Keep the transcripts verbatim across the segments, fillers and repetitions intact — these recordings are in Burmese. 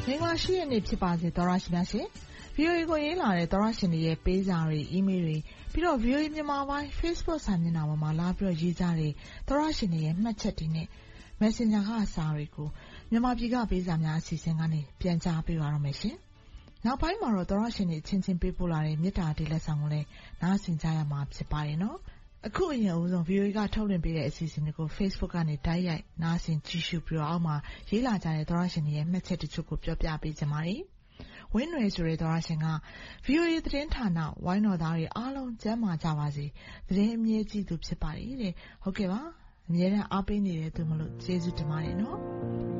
မင်္ဂလာရှိတဲ့နေ့ဖြစ်ပါစေသောရရှိများရှင် ဗီအိုအေ ကိုရေးလာတဲ့သောရရှင်တွေရဲ့ပေးစာတွေ email တွေပြီးတော့ ဗီအိုအေ မြန်မာပိုင်း Facebook စာမျက်နှာပေါ်မှာလာပြီးတော့ရေးကြတဲ့သောရရှင်တွေရဲ့မှတ်ချက်တွေနဲ့ Messenger ကစာတွေကိုမြန်မာပြည်ကပေးစာများအစီအစဉ်ကနေပြန်ကြားပေးပါရမယ်ရှင်နောက်ပိုင်းမှာတော့သောရရှင်တွေချင်းချင်းပေးပို့လာတဲ့မြစ်တာဒေလက်ဆောင်ကိုလည်းနားဆင်ကြရမှာဖြစ်ပါတယ်နော်အခုအရင်ဦးဆုံး ဗီအိုအေ ကထုတ်လွှင့်ပေးတဲ့အစီအစဉ်တွေကို Facebook ကနေတိုက်ရိုက်နားဆင်ကြည့်ရှုပြီးတော့အောက်မှာရေးလာကြတဲ့သောရရှင်တွေရဲ့မှတ်ချက်တချို့ကိုပြောပြပေးကြပါမယ်။ဝင်းရွယ်ဆိုတဲ့သောရရှင်က ဗီအိုအေ သတင်းဌာနဝိုင်းတော်သားတွေအားလုံးကျန်းမာကြပါစေ။သတင်းအမြဲကြည့်သူဖြစ်ပါတယ်တဲ့။ဟုတ်ကဲ့ပါ။အမြဲတမ်းအားပေးနေတဲ့သူမလို့ကျေးဇူးတင်ပါတယ်နော်။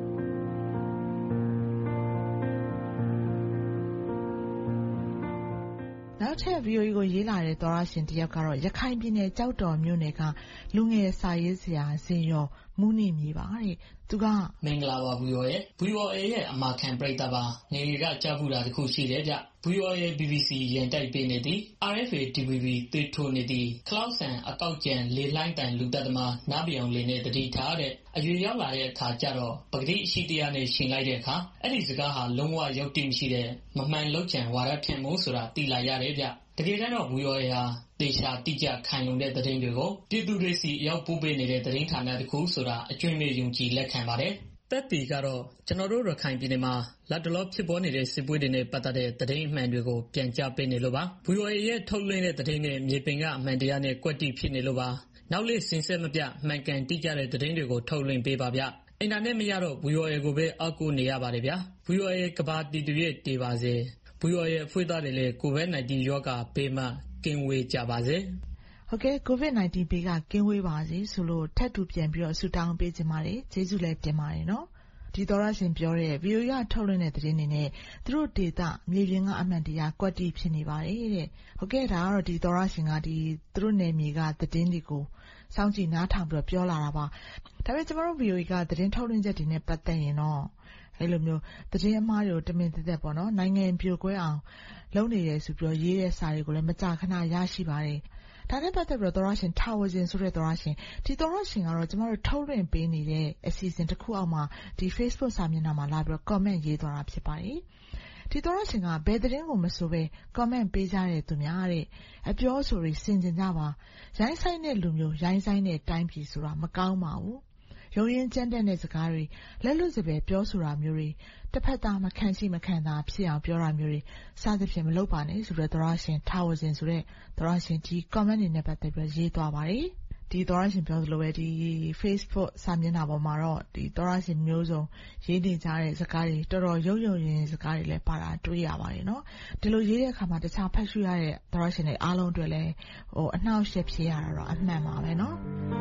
နောက်ထပ် ဗီအိုအေ ကိုရေးလာတဲ့သောရရှင်တယောက်ကတော့ရခိုင်ပြည်နယ်ကြောက်တော်မြို့နယ်ကလူငယ်စာရေးဆရာဇင်ရော်မူနီမြေပါတဲ့သူကမင်္ဂလာပါဗီအိုအေ ဗီအိုအေ ရဲ့အမာခံပရိသတ်ပါငယ်ကကြားဘူးတာတခုရှိတယ်ဗျ ဗီအိုအေ ဘီဘီစီ ရန်တိုက်ပေးနေသည် အာရ်အက်ဖ်အေ တီ ဗီ ဘီ သွေးထိုးနေသည်ခလောက်ဆန်အကောက်ကျန်လေလှိုင်းတန်လူသက်သမားနားပြောင်လေးနဲ့တတိထားတဲ့အရွေရောက်လာတဲ့အခါကျတော့ပကတိအရှိတရားနဲ့ရှင်လိုက်တဲ့အခါအဲ့ဒီစကားဟာလုံးဝရုပ်တိမရှိတဲ့မမှန်လောက်ချံဝါဒဖြန့်မှုဆိုတာသိလာရတယ်ဗျတကယ်တမ်းတော့ ဗီအိုအေ ဟာတေချာတိကျခိုင်လုံတဲ့သတင်းတွေကိုပြည်သူတွေစီရောက်ပို့ပေးနေတဲ့သတင်းဌာနတစ်ခုဆိုတာအကျွင့်မဲ့ယုံကြည်လက်ခံပါတယ်တက်တီကတော့ကျွန်တော်တို့ရခိုင်ပြည်နယ်မှာလက်တလောဖြစ်ပေါ်နေတဲ့စစ်ပွဲတွေနဲ့ပတ်သက်တဲ့သတင်းအမှန်တွေကိုပြန်ကြားပေးနေလို့ပါ ဗီအိုအေ ရဲ့ထုတ်လွှင့်တဲ့သတင်းတွေမြေပြင်ကအမှန်တရားနဲ့ကွက်တိဖြစ်နေလို့ပါနောက်လေးစင်ဆက်မပြမှန်ကန်တိကျတဲ့သတင်းတွေကိုထုတ်လွှင့်ပေးပါဗျအင်တာနက်မရတော့ ဗီအိုအေ ကိုပဲအောက်ကိုနေရပါတယ်ဗျာ ဗီအိုအေ ကဘာတီတူရဲ့တည်ပါစေ ဗီအိုအေ အဖွဲ့သားတွေလည်းကိုဗစ် ၁၉ ရောဂါဘေးမှကင်းဝေးကြပါစေဟုတ်ကဲ့ကိုဗစ် ၁၉ ဘေးကကင်းဝေးပါစေဆိုလို့ထပ်တူပြန်ပြီးတော့ဆုတောင်းပေးကြပါတယ်ကျေးဇူးလည်းတင်ပါတယ်နော်ဒီသောရရှင်ပြောတဲ့ ဗီအိုအေ ကထုတ်လွှင့်တဲ့သတင်းတွေနဲ့သူတို့ဒေတာမြေပြင်ကအမှန်တရားကွက်တိဖြစ်နေပါတယ်တဲ့ဟုတ်ကဲ့ဒါကတော့ဒီသောရရှင်ကဒီသူတို့နယ်မြေကသတင်းတွေကိုစောင့်ကြည့်နားထောင်ပြီးတော့ပြောလာတာပါဒါပေမဲ့ကျွန်တော်တို့ ဗီအိုအေ ကသတင်းထုတ်လွှင့်ချက်တွေနဲ့ပတ်သက်ရင်တော့အဲ့လိုမျိုးသတင်းအမှားတွေကိုတမင်သက်သက်ပေါ့နော်နိုင်ငံပြိုကွဲအောင်လုပ်နေတယ်ဆိုပြီးတော့ရေးတဲ့စာတွေကိုလည်းမကြာခဏရရှိပါတယ်ဒါနဲ့ပတ်သက်ပြီးတော့သောရရှင်ထာဝစဉ်ဆိုတဲ့သောရရှင်ဒီသောရရှင်ကတော့ကျွန်တော်တို့ထုတ်လွှင့်ပေးနေတဲ့အစီအစဉ်တစ်ခုအောက်မှာဒီ Facebook စာမျက်နှာမှာလာပြီးတော့ comment ရေးသွားတာဖြစ်ပါတယ်ဒီသောရရှင်ကဘယ်သတင်းကိုမဆိုပဲ comment ပေးကြတဲ့သူများတဲ့အပြောဆိုတွေစင်ကြင်ကြပါရိုင်းဆိုင်တဲ့လူမျိုးရိုင်းဆိုင်တဲ့တိုင်းပြည်ဆိုတာမကောင်းပါဘူးရုံရင်ကျန်းတဲ့စကားတွေလက်လွတ်စပယ်ပြောဆိုတာမျိုးတွေတစ်ဖက်သားမခံရှိမခံသာဖြစ်အောင်ပြောတာမျိုးတွေစသဖြင့်မလုပ်ပါနဲ့ဆိုတဲ့သောရရှင်ထာဝစဉ်ဆိုတဲ့သောရရှင်ဒီ comment တွေနဲ့ပတ်သက်ပြီးရေးသွားပါတယ်ဒီသောရရှင်ပြောသလိုပဲဒီ Facebook စာမျက်နှာပေါ်မှာတော့ဒီသောရရှင်မျိုးစုံရေးနေကြတဲ့စကားတွေတော်တော်ရုပ်ရုပ်ရင်းစကားတွေလည်းပါတာတွေ့ရပါတယ်နော်ဒီလိုရေးတဲ့အခါမှာတခြားဖတ်ရှုရတဲ့သောရရှင်တွေအားလုံးအတွက်လည်းဟိုအနှောက်အယှက်ဖြစ်ရတာတော့အမှန်ပါပဲနော်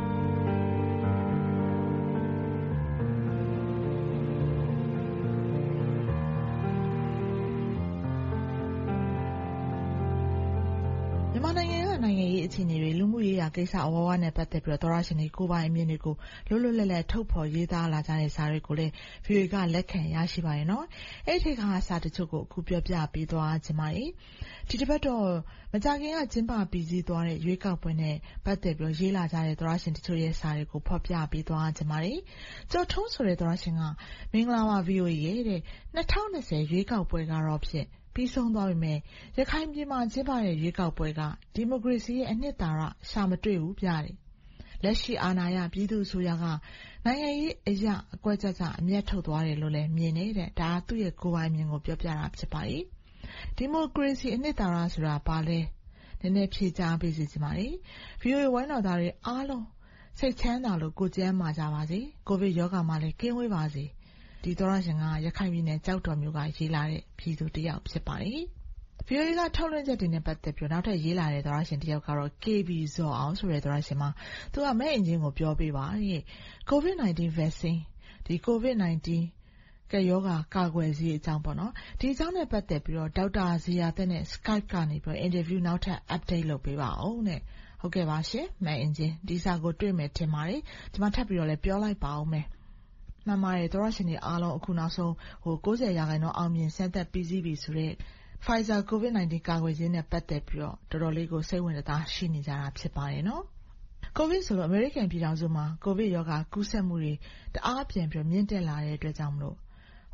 မြန်မာနိုင်ငံကနိုင်ငံရေးအခြေအနေတွေလူမှုရေးရာကိစ္စအဝဝနဲ့ပတ်သက်ပြီးတော့သောရရှင်တွေကိုပိုင်အမြင်တွေကိုလွတ်လွတ်လပ်လပ်ထုတ်ဖော်ရေးသားလာကြတဲ့စာတွေကိုလည်း ဗီအိုအေ ကလက်ခံရရှိပါတယ်နော်အဲ့ဒီကစာတချို့ကိုအခုပြောပြပေးသွားခြင်းပါတယ်ဒီတစ်ပတ်တော့မကြခင်ကကျင်းပပြီးစီးသွားတဲ့ရွေးကောက်ပွဲနဲ့ပတ်သက်ပြီးရေးလာကြတဲ့သောရရှင်တချို့ရဲ့စာတွေကိုဖော်ပြပေးသွားခြင်းပါတယ်ကျော်ထုံးဆိုတဲ့သောရရှင်ကမင်္ဂလာပါ ဗီအိုအေ ရဲ့တဲ့၂၀၂၀ရွေးကောက်ပွဲကတော့ဖြစ်ပြီးဆုံးသွားပြီမဲ့ရခိုင်ပြည်မှာကျင်းပတဲ့ရွေးကောက်ပွဲကဒီမိုကရေစီရဲ့အနှစ်သာရရှာမတွေ့ဘူးပြတယ်လက်ရှိအာဏာရပြည်သူ့အစိုးရကနိုင်ငံရေးအရာအကွက်ကြကြအမျက်ထုတ်သွားတယ်လို့လည်းမြင်နေတဲ့ဒါသူ့ရဲ့ကိုယ်ပိုင်မြင်ကိုပြောပြတာဖြစ်ပါတယ်ဒီမိုကရေစီအနှစ်သာရဆိုတာဘာလဲနည်းနည်းဖြေကြားပေးစီချင်ပါတယ်ဗီအိုအေဝိုင်းတော်သားတွေအားလုံးစိတ်ချမ်းသာလို့ကိုယ်ကျန်းမာကြပါစေကိုဗစ်ရောဂါမှလည်းကင်းဝေးပါစေဒီသောရရှင်ကရခိုင်ပြည်နယ်ကြောက်တော်မြို့ကရေးလာတဲ့ပြည်သူတယောက်ဖြစ်ပါတယ်ဗီအိုအေ ကထုတ်လွှင့်ချက်တွေနဲ့ပတ်သက်ပြီးနောက်ထပ်ရေးလာတဲ့သောရရှင်တယောက်ကတော့ ကေ ဘီ ဇော်အောင်ဆိုတဲ့သောရရှင်မှာသူကမဲ့အင်ဂျင်ကိုပြောပေးပါတဲ့ကိုဗစ် ၁၉ vaccine ဒီကိုဗစ် ၁၉ ကရောဂါကာကွယ်ဆေးအကြောင်းပေါ့နော်ဒီအကြောင်းနဲ့ပတ်သက်ပြီးတော့ဒေါက်တာဇီယာသက်နဲ့ Skype ကနေပြီး interview နောက်ထပ် update လုပ်ပေးပါအောင်တဲ့ဟုတ်ကဲ့ပါရှင်မဲ့အင်ဂျင်ဒီစာကိုတွေ့မယ်ထင်ပါတယ်ကျွန်မထပ်ပြီးတော့လည်းပြောလိုက်ပါအောင်မယ်မှန်ပါတယ်သောရရှင်တွေအားလုံးအခုနောက်ဆုံးဟို၉၀ရာခိုင်နှုန်းအောင်မြင်စမ်းသပ်ပြီးစီးပြီဆိုတော့ Pfizer ကိုဗစ် ၁၉ ကာကွယ်ဆေးနဲ့ပတ်သက်ပြီးတော့တော်တော်လေးကိုစိတ်ဝင်စားရှိနေကြတာဖြစ်ပါတယ်နော်ကိုဗစ်ဆိုတော့အမေရိကန်ပြည်ထောင်စုမှာကိုဗစ်ရောဂါကူးစက်မှုတွေတအားပြန်ပြီးမြင့်တက်လာတဲ့အတွက်ကြောင့်မလို့ဟ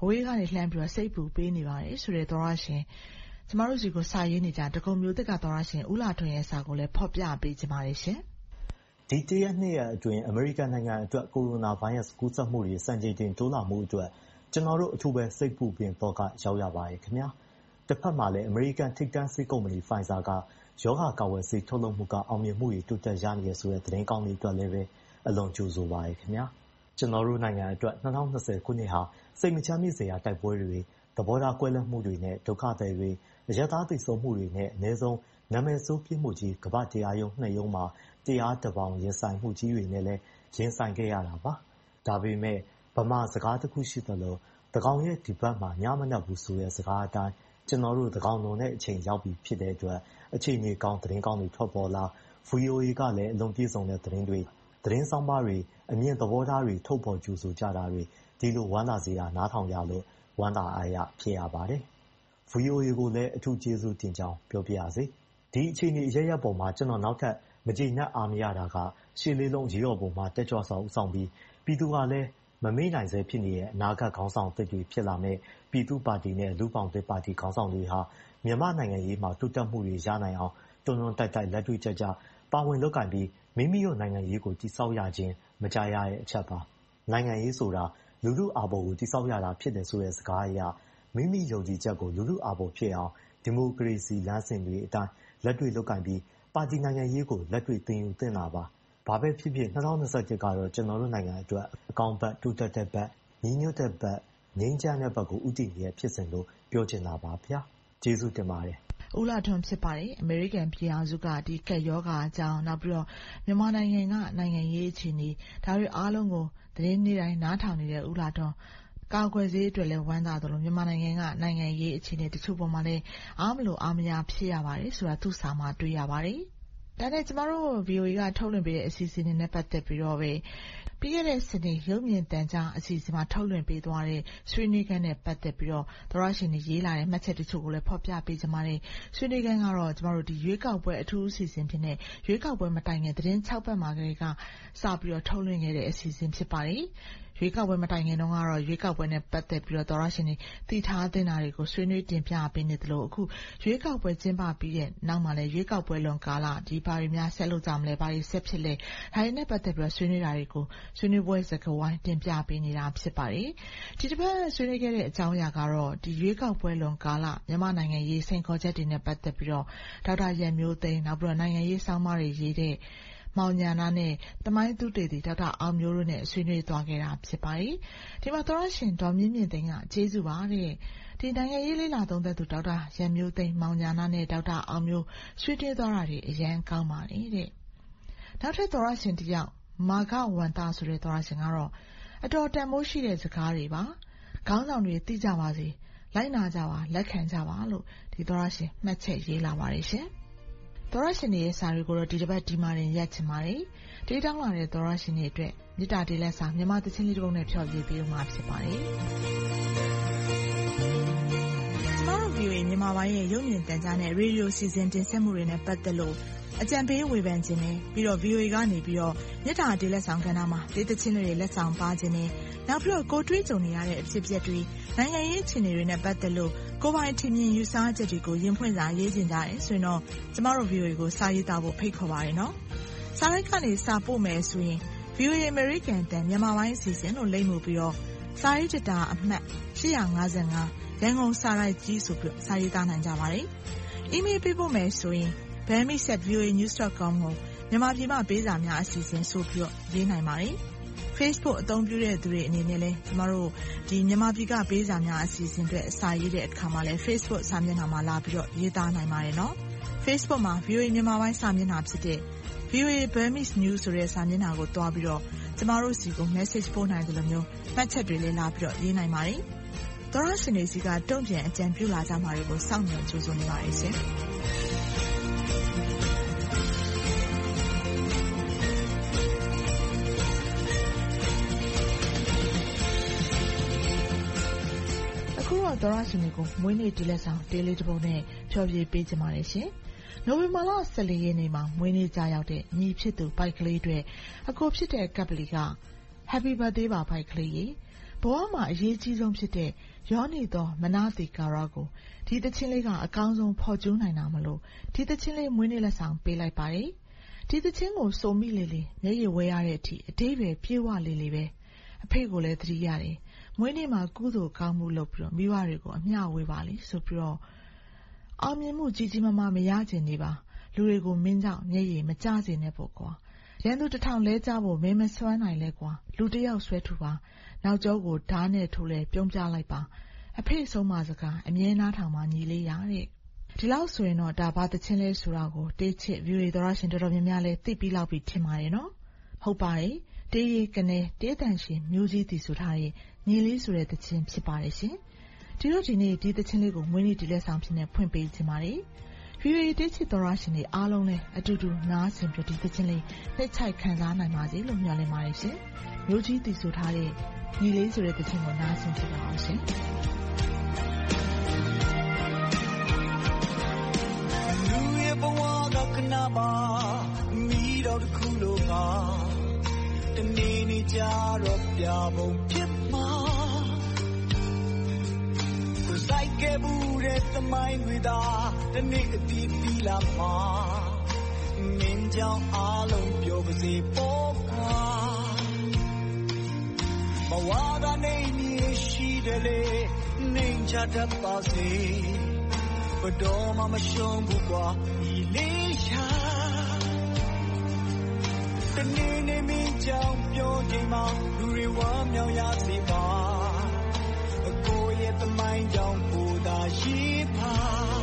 အဝေးကနေလှမ်းပြီးတော့စိတ်ပူပေးနေပါတယ်ဆိုတဲ့သောရရှင်ကျမတို့စီကိုစာရေးနေကြတကုံမျိုးသစ်ကသောရရှင်ဦးလာထွန်းရဲ့စာကိုလည်းဖော်ပြပေးကြပါတယ်ရှင်ဒီတရက်နှစ်ရက်အတွင်းအမေရိကန်နိုင်ငံအတွက်ကိုရိုနာဗိုင်းရပ်စ်ကူးစက်မှုတွေစံချိန်တင်တိုးလာမှုအတွက်ကျွန်တော်တို့အထူးပဲစိတ်ပူပင်တော့ကရောက်ရပါတယ်ခင်ဗျာတစ်ဖက်မှာလည်းအမေရိကန်ထိပ်တန်းဆေးကုမ္ပဏီ Pfizer ကရောဂါကာကွယ်ဆေးထုတ်လုပ်မှုကအောင်မြင်မှုတွေတိုးတက်ရနေရဆိုတဲ့သတင်းကောင်းတွေအတွက်လည်းပဲအလွန်ကြိုဆိုပါတယ်ခင်ဗျာကျွန်တော်တို့နိုင်ငံအတွက်၂၀၂၀ခုနှစ်ဟာစိတ်မချမ်းမြေ့စရာတိုက်ပွဲတွေသဘောထားကွဲလွဲမှုတွေနဲ့ဒုက္ခတွေတွေအရသာသိဆုံးမှုတွေနဲ့အနည်းဆုံးနာမည်ဆိုးပြစ်မှုကြီးကမ္ဘာတရားရုံးနှစ်ရုံးမှာတရားတပေါင်းရင်ဆိုင်မှုကြီးတွေနဲ့လည်းရင်ဆိုင်ခဲ့ရတာပါဒါပေမဲ့ဗမာစကားတစ်ခုရှိသလိုတကောင်ရဲ့ဒီဘက်မှာညမနှက်ဘူးဆိုတဲ့စကားအတိုင်းကျွန်တော်တို့တကောင်လုံးနဲ့အချိန်ရောက်ပြီဖြစ်တဲ့အတွက်အခြေအနေကောင်းသတင်းကောင်းတွေထွက်ပေါ်လာ ဗီအိုအေ ကလည်းအလုံးပြည့်စုံတဲ့သတင်းတွေသတင်းဆောင်ပါတွေအမြင့်သဘောထားတွေထုတ်ပေါ်ကြိုဆိုကြတာတွေဒီလိုဝမ်းသာစရာနားထောင်ရလို့ဝမ်းသာအားရဖြစ်ရပါတယ်။ ဗီအိုအေ ကိုလည်းအထူးကျေးဇူးတင်ကြောင်းပြောပြရစေ။ဒီအခြေအနေအရရပေါ်မှာကျွန်တော်နောက်ထပ်မကျေနပ်အားမရတာကရှေ့လေးလုံးရေတော်ပုံမှာတက်ကြွစွာဦးဆောင်ပြီးပြည်သူကလည်းမမေ့နိုင်စေဖြစ်နေတဲ့အနာဂတ်ခေါင်းဆောင်သစ်တွေဖြစ်လာမဲ့ပြည်သူ့ပါတီနဲ့လူပောင်သစ်ပါတီခေါင်းဆောင်တွေဟာမြန်မာနိုင်ငံရေးမှာတိုးတက်မှုတွေရနိုင်အောင်တွန်းတွန်းတိုက်တိုက်လက်တွေ့ကျကျပါဝင်လုပ်ကိုင်ပြီးမိမိတို့နိုင်ငံရေးကိုတည်ဆောက်ရခြင်းမကြရတဲ့အချက်ပါနိုင်ငံရေးဆိုတာလူလူအာဘော်ကိုတည်ဆောက်ရတာဖြစ်တယ်ဆိုတဲ့စကားအရမိမိယုံကြည်ချက်ကိုလူလူအာဘော်ဖြစ်အောင်ဒီမိုကရေစီလမ်းစဉ်တွေအတိုင်းလက်တွေ့လုပ်ကိုင်ပြီးပါတီနိုင်ငံရေးကိုလက်တွေ့သင်ယူသင့်တာပါဘာပဲဖြစ်ဖြစ်၂၀၂၁ကတော့ကျွန်တော်တို့နိုင်ငံအတွက်အကောင်းဘက်တိုးတက်တဲ့ဘက်ညီညွတ်တဲ့ဘက်ငြိမ်းချမ်းတဲ့ဘက်ကိုဦးတည်နေတဲ့ဖြစ်စဉ်လို့ပြောချင်တာပါဗျာကျေးဇူးတင်ပါတယ်ဦးလာထွန်းဖြစ်ပါတယ်အမေရိကန်ပြည်အောင်စုကဒီကက်ယောဂါအကြောင်းနောက်ပြီးတော့မြန်မာနိုင်ငံကနိုင်ငံရေးအခြေအနေဒါတွေအားလုံးကိုသတင်းနေ့တိုင်းနားထောင်နေတဲ့ဦးလာထွန်းကာကွယ်ဆေးအတွက်လည်းဝမ်းသာတယ်လို့မြန်မာနိုင်ငံကနိုင်ငံရေးအခြေအနေတချို့ပေါ်မှာလည်းအားမလို့အားမရဖြစ်ရပါတယ်ဆိုတာသူ့စာမှာတွေ့ရပါတယ်ဒါနဲ့ကျမတို့ ဗီအိုအေ ကထုတ်လွှင့်ပေးတဲ့အစီအစဉ်တွေနဲ့ပတ်သက်ပြီးတော့ပဲပြီးခဲ့တဲ့စနေရုပ်မြင်သံကြားအစီအစဉ်မှာထုတ်လွှင့်ပေးသွားတဲ့ဆွေးနွေးခန်းနဲ့ပတ်သက်ပြီးတော့သောရရှင်တွေရေးလာတဲ့မှတ်ချက်တချို့ကိုလည်းဖော်ပြပေးကြပါတယ်ဆွေးနွေးခန်းကတော့ကျမတို့ဒီရွေးကောက်ပွဲအထူးအစီအစဉ်ဖြစ်နေရွေးကောက်ပွဲမတိုင်ခင်သတင်း၆ပတ်မှာကလေးကစပြီးတော့ထုတ်လွှင့်ခဲ့တဲ့အစီအစဉ်ဖြစ်ပါတယ်ရွေးကောက်ပွဲမတိုင်ခင်တုန်းကတော့ရွေးကောက်ပွဲနဲ့ပတ်သက်ပြီးတော့သောရရှင်တွေတည်ထားတဲ့နာတွေကိုဆွေးနွေးတင်ပြပေးနေတယ်လို့အခုရွေးကောက်ပွဲကျင်းပပြီးတဲ့နောက်မှာလည်းရွေးကောက်ပွဲလွန်ကာလဒီဘာတွေများဆက်လုပ်ကြမလဲဘာတွေဆက်ဖြစ်လဲဒါတွေနဲ့ပတ်သက်ပြီးတော့ဆွေးနွေးတာတွေကိုဆွေးနွေးပွဲစကားဝိုင်းတင်ပြပေးနေတာဖြစ်ပါတယ်ဒီတစ်ပတ်ဆွေးနွေးခဲ့တဲ့အကြောင်းအရာကတော့ဒီရွေးကောက်ပွဲလွန်ကာလမြန်မာနိုင်ငံရေးစိန်ခေါ်ချက်တွေနဲ့ပတ်သက်ပြီးတော့ဒေါက်တာရန်မျိုးသိန်းနောက်ပြီးတော့နိုင်ငံရေးဆောင်းပါးတွေရေးတဲ့မောင်ညာနာနဲ့တမိုင်းသူတေတီဒေါက်တာအောင်မျိုးတို့နဲ့ဆွေးနွေးသွားခဲ့တာဖြစ်ပါတယ်ဒီမှာသောရရှင်ဒေါ်မြင့်မြင့်သိန်းကကျေးဇူးပါတဲ့ဒီနိုင်ငံရေးလေးလာသုံးသက်သူဒေါက်တာရန်မျိုးသိန်းမောင်ညာနာနဲ့ဒေါက်တာအောင်မျိုးဆွေးနွေးသွားတာတွေအရန်ကောင်းပါတယ်တဲ့နောက်ထပ်သောရရှင်တယောက်မာဂဝန္တာဆိုတဲ့သောရရှင်ကတော့အတော်တန်မိုးရှိတဲ့စကားတွေပါခေါင်းဆောင်တွေသိကြပါစေလိုက်နာကြပါလက်ခံကြပါလို့ဒီသောရရှင်မှတ်ချက်ရေးလာပါတယ်ရှင်သောရရှင်ရဲ့စာတွေကိုတော့ဒီတစ်ပတ်ဒီမှာတင်ရက်ချင်ပါတယ်ဒေးတောင်းလာတဲ့သောရရှင်တွေအတွက်မေတ္တာတေးလက်စာမြန်မာသချင်းလေးတစ်ပုဒ်နဲ့ဖျော်ဖြေပေးလို့မှာဖြစ်ပါတယ်ကျမတို့ ဗီအိုအေ မြန်မာပိုင်းရဲ့ရုပ်မြင်သံကြားနဲ့ရေဒီယိုစီစဉ်တင်ဆက်မှုတွေနဲ့ပတ်သက်လို့အကြံပေးဝေဖန်ခြင်းနဲ့ပြီးတော့ ဗီအိုအေ ကနေပြီးတော့မေတ္တာတေးလက်ဆောင်ကဏ္ဍမှာဒေးသချင်းတွေလက်ဆောင်ပါခြင်းနဲ့နောက်ပြီးတော့ကိုတွေးကြုံနေရတဲ့အဖြစ်အပျက်တွေနိုင်ငံရေးအခြေအနေတွေနဲ့ပတ်သက်လို့ကိုပိုင်ထင်မြင်ယူဆချက်တွေကိုရင်ဖွင့်စာရေးခြင်းကြတယ်ဆိုရင်တော့ကျမတို့ ဗီအိုအေ ကိုစာရေးသားဖို့ဖိတ်ခေါ်ပါရနော်စာရိုက်ကနေစာပို့မယ်ဆိုရင် ဗီအိုအေ American တန်မြန်မာပိုင်းအစီအစဉ်လို့လိမ့်မှုပြီးတော့စာရေးတာအမှတ်၈၅၅ရန်ကုန်စာရိုက်ကြီးဆိုပြီးစာရေးသားနိုင်ကြပါတယ်။ email ပေးပို့မယ်ဆိုရင် burmese at v o a news dot com ကိုမြန်မာပြည်မှာပေးစာများအစီအစဉ်ဆိုပြီးတော့ရေးနိုင်ပါတယ်။ Facebook အသုံးပြုတဲ့သူတွေအနေနဲ့လည်းကျမတို့ဒီမြန်မာပြည်ကပေးစာများအစီအစဉ်တွေအစာရေးတဲ့အခါမှာလည်း Facebook စာမျက်နှာမှာလာပြီးတော့ရေးသားနိုင်ပါတယ်နော်။ Facebook မှာ ဗီအိုအေ မြန်မာပိုင်းစာမျက်နှာဖြစ်တဲ့ ဗီအိုအေ Burmese News ဆိုတဲ့စာမျက်နှာကိုတွားပြီးတော့ကျမတို့စီကို message ပို့နိုင်တယ်လို့မျိုးမှတ်ချက်တွေလည်းလာပြီးတော့ရေးနိုင်ပါတယ်။သောရရှင်တွေစီကတုံ့ပြန်အကြံပြုလာကြမှာတွေကိုစောင့်မျှော်ကြိုးစားနေပါတယ်ရှင်။သောရရှင်တွေကိုမွေးနေ့တီလက်ဆောင်တေးလေးတစ်ပုဒ်နဲ့ဖျော်ဖြေပေးကြပါရရှင်။နိုဝင်ဘာလ၁၄ရက်နေ့မှာမွေးနေ့ကြရောက်တဲ့ညီဖြစ်သူဘိုက်ကလေးတွေအကိုဖြစ်တဲ့ကပ်ပလီက Happy birthday ပါဘိုက်ကလေးရေဘဝမှာအရေးကြီးဆုံးဖြစ်တဲ့ရောနေသောမနာတိကာရကိုဒီသချင်းလေးကအကောင်းဆုံးဖော်ကျူးနိုင်တာမလို့ဒီသချင်းလေးမွေးနေ့လက်ဆောင်ပေးလိုက်ပါတယ်ဒီသချင်းကိုစုံမိလေလေမျက်ရည်ဝဲရတဲ့အထိအသေးပဲပြေဝလေလေပဲအဖေကိုလည်းသတိရတယ်မွေးနေ့မှာကုသိုလ်ကောင်းမှုလုပ်ပြီးတော့မိဘတွေကိုအမျှဝေပါလိဆိုပြီးတော့အောင်မြင်မှုကြီးကြီးမားမားမရချင်နေပါလူတွေကိုမင်းကြောင့်မျက်ရည်မကျစေနဲ့ပေါ့ကွာရန်သူတစ်ထောင်လဲကြဖို့မင်းမစွမ်းနိုင်လဲကွာလူတစ်ယောက်ဆွဲထူပါနောက်ကျောကိုဓာတ်နဲ့ထိုးလဲပြုံးပြလိုက်ပါအဖေဆုံးမစကားအမြဲနားထောင်မှညီလေးရတဲ့ဒီလောက်ဆိုရင်တော့ဒါဘာသချင်းလဲဆိုတာကိုတေးချစ် view သောရရှင်တော်တော်များများလဲသိပြီးလောက်ပြီးထင်ပါတယ်နော်ဟုတ်ပါတယ်တေးရီကနေတေးတန်ရှင်မျိုးကြီးတည်ဆိုထားတဲ့ညီလေးဆိုတဲ့သချင်းဖြစ်ပါတယ်ရှင်ဒီတော့ဒီနေ့ဒီသချင်းလေးကိုမွေးနေ့ဒီလက်ဆောင်ဖြစ်နေဖွင့်ပေးခြင်းပါတယ်view တေးချစ်သောရရှင်တွေအားလုံးလဲအတူတူနားဆင်ပြဒီသချင်းလေးနှိမ့်ချိုက်ခံစားနိုင်ပါစေလို့မျှော်လင့်ပါတယ်ရှင်မျိုးကြီးတည်ဆိုထားတဲ့ညီလေးဆိုတဲ့သချင်းကိုနားဆင်ကြပါအောင်ရှင်ဘဝကခဏပါမိတော့တစ်ခုလို့ပါတနေ့နေ့ကြတော့ပြပုံဖြစ်မှာကိုစိုက်ခဲ့ဘူးတဲ့သမိုင်းတွေသာတနေ့အတီးပြီးလာမှာမင်းကြောင့်အားလုံးပြောပါစေပေါ့ကွာဘဝကနေမြေရှိတယ်လေနေချတတ်ပါစေဘတော်မှမရှုံးဘူးကွာဒီလေးရှာတနေ့နေ့မင်းကြောင့်ပြောချိန်မှာလူတွေဝမ်းမြောက်ရစေပါအကိုရဲ့သမိုင်းကြောင့်ကိုသာရှိပါ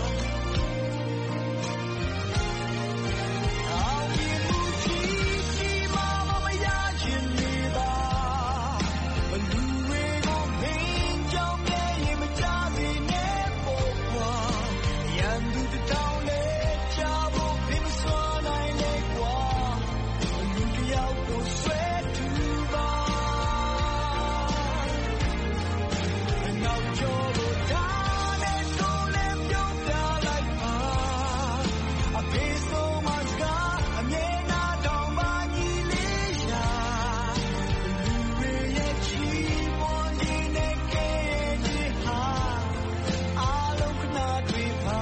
အောင်ဒီမူကြီးကြီးမမမရချင်နေပါဘလူတွေကိုမင်းကြောင့်ရဲ့ရင်မကြစေနဲ့ပေါ့ကွာရန်သူတောင်းလေချဖို့ဘယ်မစွမ်းနိုင်လေကွာလူတယောက်ကိုဆွဲထူပါနောက်ကျော်ကိုဒါနဲ့တိုးလဲပြုံးပြလိုက်ပါအဖေဆုံးမစကားအမြဲနာတောင်းပါညီလေးရှာလူတွေရဲ့ချီးမွမ်းနေတဲ့ကဲဒီဟာအားလုံးခဏတွေပါ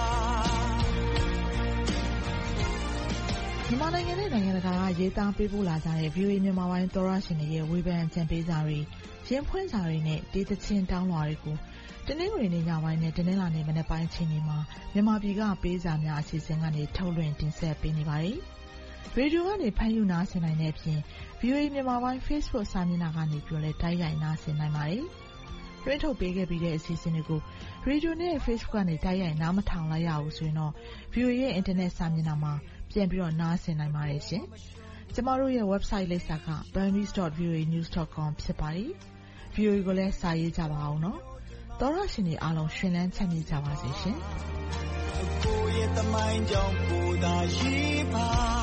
မြန်မာနိုင်ငံနဲ့နိုင်ငံတကာကရေးသားပေးပို့လာကြတဲ့ view မြန်မာပိုင်းသောရရှင်တွေရဲ့ဝေဖန်ကြံပေးစာတွေရင်ဖွင့်စာတွေနဲ့ဒေသချင်းတောင်းလွှာတွေကိုတနင်္ဂနွေနေ့ညပိုင်းနဲ့တနင်္လာနေ့မနက်ပိုင်းချိန်တွေမှာမြန်မာပြည်ကပေးစာများအစီအစဉ်ကနေထုတ်လွှင့်တင်ဆက်ပေးနေပါတယ်။ရေဒီယိုကနေဖမ်းယူနားဆင်နိုင်တဲ့အပြင် view မြန်မာပိုင်း Facebook စာမျက်နှာကနေပြီးလည်းတိုက်ရိုက်နားဆင်နိုင်ပါတယ်။တွင်းထုတ်ပေးခဲ့ပြီးတဲ့အစီအစဉ်တွေကိုရေဒီယိုနဲ့ Facebook ကနေတိုက်ရိုက်နားမထောင်လိုက်ရဘူးဆိုရင်တော့ view ရဲ့ internet စာမျက်နှာမှာပြန်ပြီးတော့နားဆင်နိုင်ပါတယ်ရှင်။ကျမတို့ရဲ့ website လိပ်စာက burmese dot v o a news dot com ဖြစ်ပါတယ်။ view ကိုလည်းစာရေးကြပါအောင်နော်။သောရရှင်တွေအားလုံးရှင်လန်းချမ်းမြေ့ကြပါစေရှင်။ကိုယ့်ရဲ့သမိုင်းကြောင့်ကိုယ်သာရှိပါ